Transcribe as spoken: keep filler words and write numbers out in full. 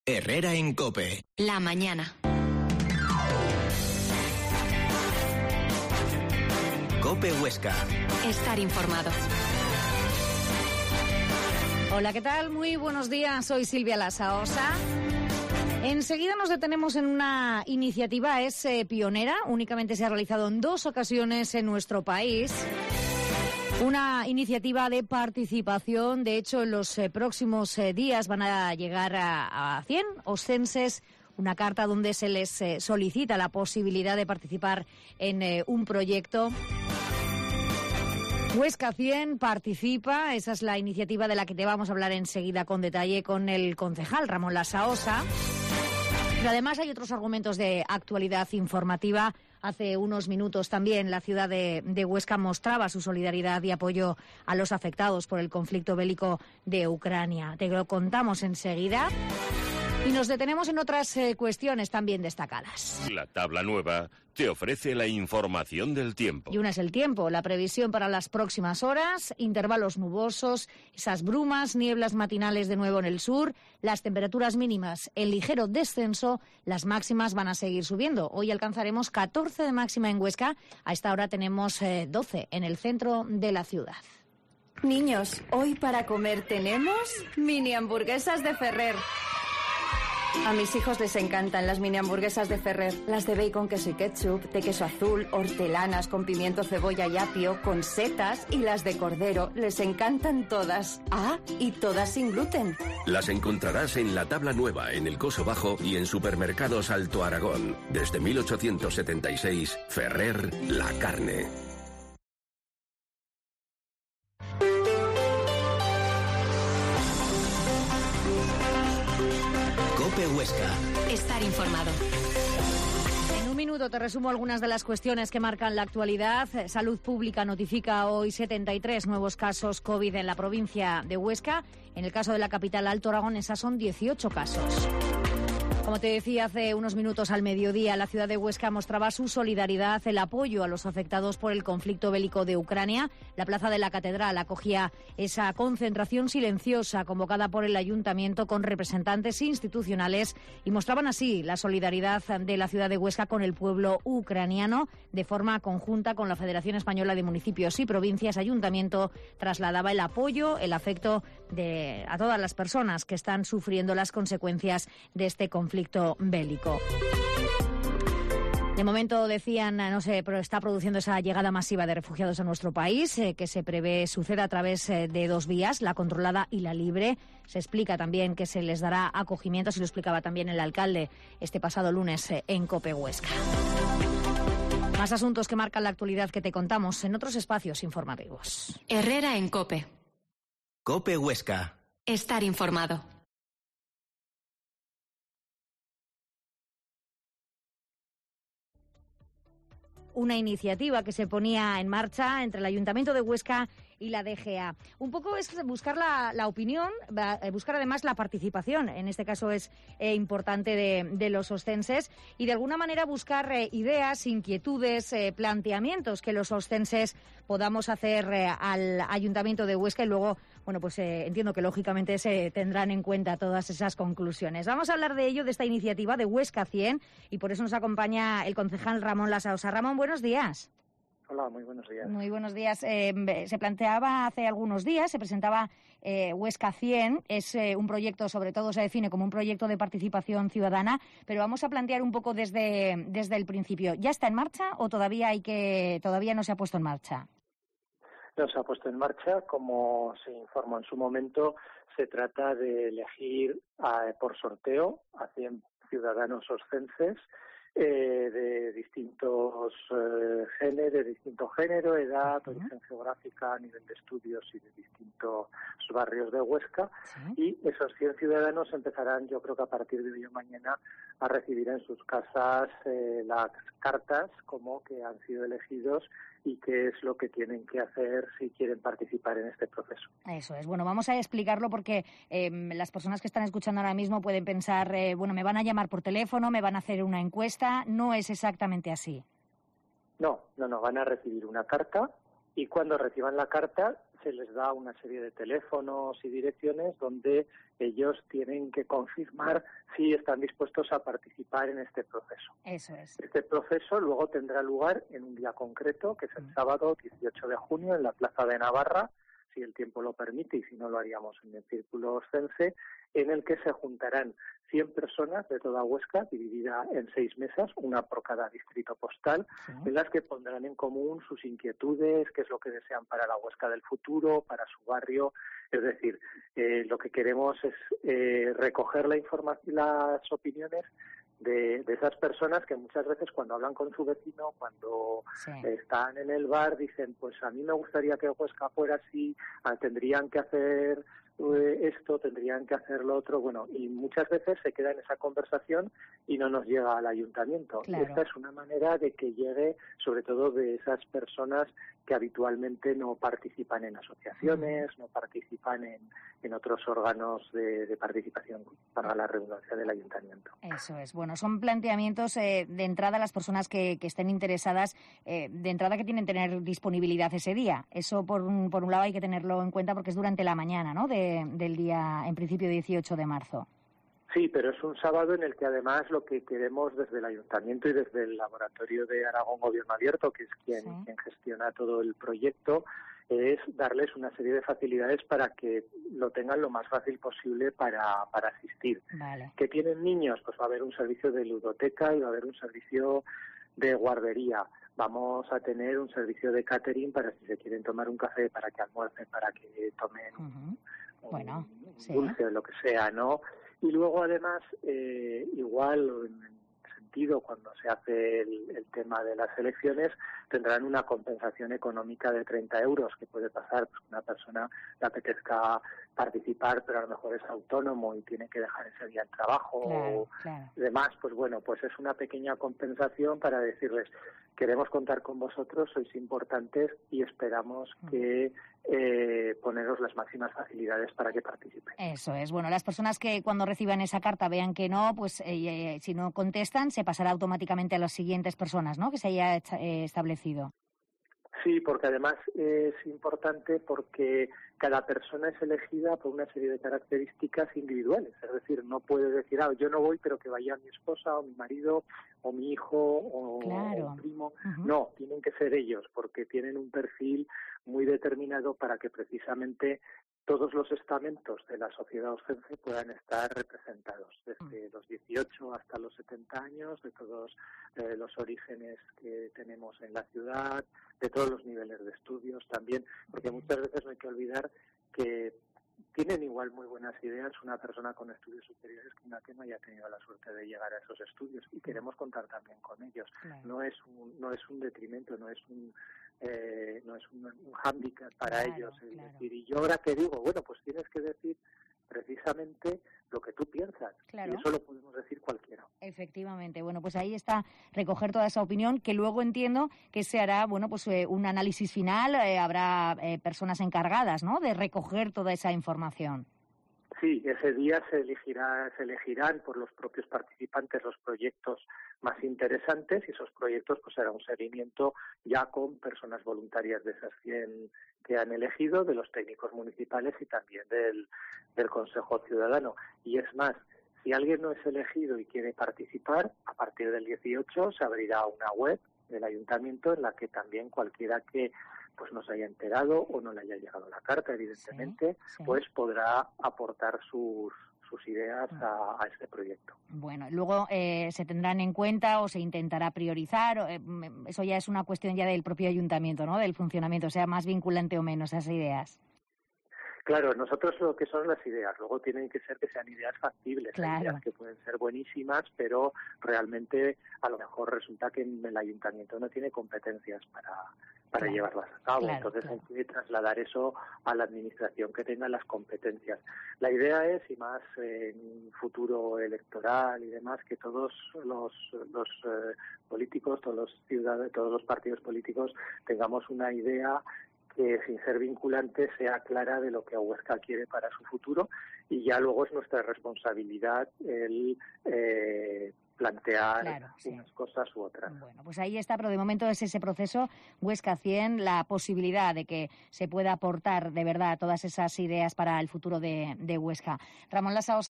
Herrera en COPE. La mañana. COPE Huesca. Estar informado. Hola, ¿qué tal? Muy buenos días. Soy Silvia Lasaosa. Enseguida nos detenemos en una iniciativa, es eh, pionera, únicamente se ha realizado en dos ocasiones en nuestro país. Una iniciativa de participación, de hecho en los eh, próximos eh, días van a llegar a, a cien oscenses, una carta donde se les eh, solicita la posibilidad de participar en eh, un proyecto. Huesca cien participa, esa es la iniciativa de la que te vamos a hablar enseguida con detalle con el concejal Ramón Lasaosa. Pero además hay otros argumentos de actualidad informativa. Hace unos minutos también la ciudad de, de Huesca mostraba su solidaridad y apoyo a los afectados por el conflicto bélico de Ucrania. Te lo contamos enseguida. Y nos detenemos en otras eh, cuestiones también destacadas. La tabla nueva te ofrece la información del tiempo. Y una es el tiempo, la previsión para las próximas horas, intervalos nubosos, esas brumas, nieblas matinales de nuevo en el sur, las temperaturas mínimas en ligero descenso, las máximas van a seguir subiendo. Hoy alcanzaremos catorce de máxima en Huesca, a esta hora tenemos eh, doce en el centro de la ciudad. Niños, hoy para comer tenemos mini hamburguesas de Ferrer. A mis hijos les encantan las mini hamburguesas de Ferrer, las de bacon, queso y ketchup, de queso azul, hortelanas con pimiento, cebolla y apio, con setas, y las de cordero. Les encantan todas. Ah, y todas sin gluten. Las encontrarás en la tabla nueva, en el Coso Bajo y en Supermercados Alto Aragón. Desde mil ochocientos setenta y seis, Ferrer, la carne. COPE Huesca. Estar informado. En un minuto te resumo algunas de las cuestiones que marcan la actualidad. Salud Pública notifica hoy setenta y tres nuevos casos COVID en la provincia de Huesca. En el caso de la capital Alto Aragón, esas son dieciocho casos. Como te decía hace unos minutos al mediodía, la ciudad de Huesca mostraba su solidaridad, el apoyo a los afectados por el conflicto bélico de Ucrania. La plaza de la Catedral acogía esa concentración silenciosa convocada por el ayuntamiento con representantes institucionales y mostraban así la solidaridad de la ciudad de Huesca con el pueblo ucraniano. De forma conjunta con la Federación Española de Municipios y Provincias, ayuntamiento trasladaba el apoyo, el afecto de, a todas las personas que están sufriendo las consecuencias de este conflicto bélico. De momento, decían, no sé, pero está produciendo esa llegada masiva de refugiados a nuestro país, eh, que se prevé suceda a través eh, de dos vías, la controlada y la libre. Se explica también que se les dará acogimiento, así lo explicaba también el alcalde este pasado lunes eh, en COPE Huesca. Más asuntos que marcan la actualidad que te contamos en otros espacios informativos. Herrera en COPE. COPE Huesca. Estar informado. Una iniciativa que se ponía en marcha entre el Ayuntamiento de Huesca y la D G A. Un poco es buscar la, la opinión, buscar además la participación, en este caso es eh, importante, de, de los oscenses, y de alguna manera buscar eh, ideas, inquietudes, eh, planteamientos que los oscenses podamos hacer eh, al Ayuntamiento de Huesca, y luego, bueno, pues eh, entiendo que lógicamente se tendrán en cuenta todas esas conclusiones. Vamos a hablar de ello, de esta iniciativa de Huesca cien, y por eso nos acompaña el concejal Ramón Lasaosa. Ramón, buenos días. Hola, muy buenos días. Muy buenos días. Eh, se planteaba hace algunos días, se presentaba eh, Huesca cien, es eh, un proyecto, sobre todo se define como un proyecto de participación ciudadana, pero vamos a plantear un poco desde, desde el principio. ¿Ya está en marcha o todavía hay que todavía no se ha puesto en marcha? No se ha puesto en marcha. Como se informó en su momento, se trata de elegir a, por sorteo a cien ciudadanos oscenses, Eh, de distintos eh, géneros, de distinto género, edad, uh-huh. origen geográfica, nivel de estudios y de distintos barrios de Huesca. ¿Sí? Y esos cien ciudadanos empezarán, yo creo que a partir de hoy o mañana, a recibir en sus casas eh, las cartas como que han sido elegidos y qué es lo que tienen que hacer si quieren participar en este proceso. Eso es. Bueno, vamos a explicarlo porque eh, las personas que están escuchando ahora mismo pueden pensar, eh, bueno, me van a llamar por teléfono, me van a hacer una encuesta. No es exactamente así. No, no, no, van a recibir una carta y cuando reciban la carta se les da una serie de teléfonos y direcciones donde ellos tienen que confirmar si están dispuestos a participar en este proceso. Eso es. Este proceso luego tendrá lugar en un día concreto, que es el sábado dieciocho de junio, en la Plaza de Navarra, si el tiempo lo permite, y si no lo haríamos en el Círculo Oscense, en el que se juntarán cien personas de toda Huesca, dividida en seis mesas, una por cada distrito postal, sí. en las que pondrán en común sus inquietudes, qué es lo que desean para la Huesca del futuro, para su barrio. Es decir, eh, lo que queremos es eh, recoger la información, las opiniones de, de esas personas que muchas veces cuando hablan con su vecino, cuando sí. están en el bar, dicen, pues a mí me gustaría que Huesca fuera así, tendrían que hacer esto, tendrían que hacer lo otro, bueno, y muchas veces se queda en esa conversación y no nos llega al ayuntamiento. Claro. Esta es una manera de que llegue, sobre todo de esas personas que habitualmente no participan en asociaciones, no participan en, en otros órganos de, de participación para la redundancia del ayuntamiento. Eso es. Bueno, son planteamientos eh, de entrada a las personas que, que estén interesadas, eh, de entrada que tienen que tener disponibilidad ese día. Eso por un, por un lado hay que tenerlo en cuenta porque es durante la mañana, ¿no?, de del día, en principio, dieciocho de marzo. Sí, pero es un sábado en el que además lo que queremos desde el Ayuntamiento y desde el Laboratorio de Aragón Gobierno Abierto, que es quien, sí. quien gestiona todo el proyecto, es darles una serie de facilidades para que lo tengan lo más fácil posible para, para asistir. Vale. ¿Qué tienen niños? Pues va a haber un servicio de ludoteca y va a haber un servicio de guardería. Vamos a tener un servicio de catering para si se quieren tomar un café, para que almuercen, para que tomen uh-huh. un, bueno, un sí. dulce o lo que sea, ¿no? Y luego, además, eh, igual, en el sentido, cuando se hace el, el tema de las elecciones, tendrán una compensación económica de treinta euros, que puede pasar, pues una persona le apetezca participar, pero a lo mejor es autónomo y tiene que dejar ese día el trabajo claro, o claro. demás, pues bueno, pues es una pequeña compensación para decirles, queremos contar con vosotros, sois importantes y esperamos que eh, poneros las máximas facilidades para que participen. Eso es. Bueno, las personas que cuando reciban esa carta vean que no, pues eh, si no contestan, se pasará automáticamente a las siguientes personas, ¿no?, que se haya eh, establecido. Sí, porque además es importante porque cada persona es elegida por una serie de características individuales. Es decir, no puede decir, ah, yo no voy, pero que vaya mi esposa o mi marido o mi hijo o, claro. o un primo. Uh-huh. No, tienen que ser ellos porque tienen un perfil muy determinado para que precisamente todos los estamentos de la sociedad oscense puedan estar representados, desde los dieciocho hasta los setenta años, de todos eh, los orígenes que tenemos en la ciudad, de todos los niveles de estudios también, porque muchas veces no hay que olvidar que tienen igual muy buenas ideas una persona con estudios superiores que una que no haya tenido la suerte de llegar a esos estudios, y queremos contar también con ellos. Claro. No es un, no es un detrimento, no es un Eh, no es un, un hándicap para claro, ellos. Es claro. decir, y yo ahora que digo, bueno, pues tienes que decir precisamente lo que tú piensas. Claro. Y eso lo podemos decir cualquiera. Efectivamente. Bueno, pues ahí está, recoger toda esa opinión, que luego entiendo que se hará, bueno, pues eh, un análisis final, eh, habrá eh, personas encargadas, ¿no?, de recoger toda esa información. Sí, ese día se elegirá, se elegirán por los propios participantes los proyectos más interesantes, y esos proyectos pues será un seguimiento ya con personas voluntarias de esas cien que han elegido, de los técnicos municipales y también del, del Consejo Ciudadano. Y es más, si alguien no es elegido y quiere participar, a partir del dieciocho se abrirá una web del ayuntamiento en la que también cualquiera que pues no se haya enterado o no le haya llegado la carta, evidentemente, sí, sí. pues podrá aportar sus sus ideas a, a este proyecto. Bueno, luego eh, se tendrán en cuenta o se intentará priorizar, eh, eso ya es una cuestión ya del propio ayuntamiento, ¿no?, del funcionamiento, sea más vinculante o menos esas ideas. Claro, nosotros lo que son las ideas, luego tienen que ser que sean ideas factibles, claro. ideas que pueden ser buenísimas, pero realmente a lo mejor resulta que el ayuntamiento no tiene competencias para, para claro. llevarlas a cabo, claro, entonces claro. hay que trasladar eso a la administración que tenga las competencias. La idea es, y más en un futuro electoral y demás, que todos los, los eh, políticos, todos los ciudadanos, todos los partidos políticos tengamos una idea que sin ser vinculante sea clara de lo que Huesca quiere para su futuro, y ya luego es nuestra responsabilidad el eh, plantear claro, sí. unas cosas u otras. Bueno, pues ahí está, pero de momento es ese proceso Huesca cien, la posibilidad de que se pueda aportar de verdad todas esas ideas para el futuro de, de Huesca. Ramón Lasaos.